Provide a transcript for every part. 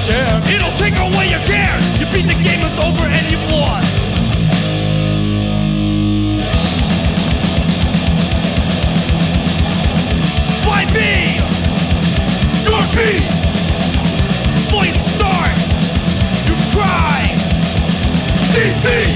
share. It'll take away your care. You beat the game, it's over and you've lost. Why be your beat? Before you start, you try defeat.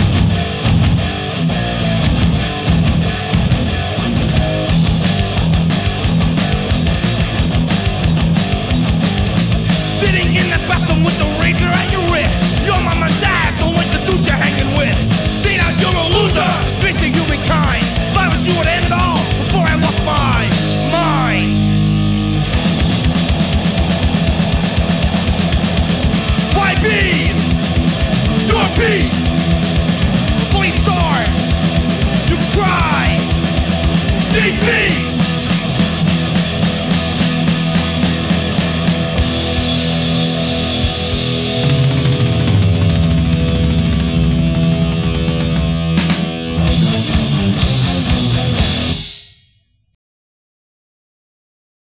Sitting in the bathroom with the razor at your wrist. Your mom and dad don't like the dudes you're hanging with. See now you're a loser, disgrace to humankind. If I was you would end it all before I lost my mind. Why be your beat? Before you start, you try defeat.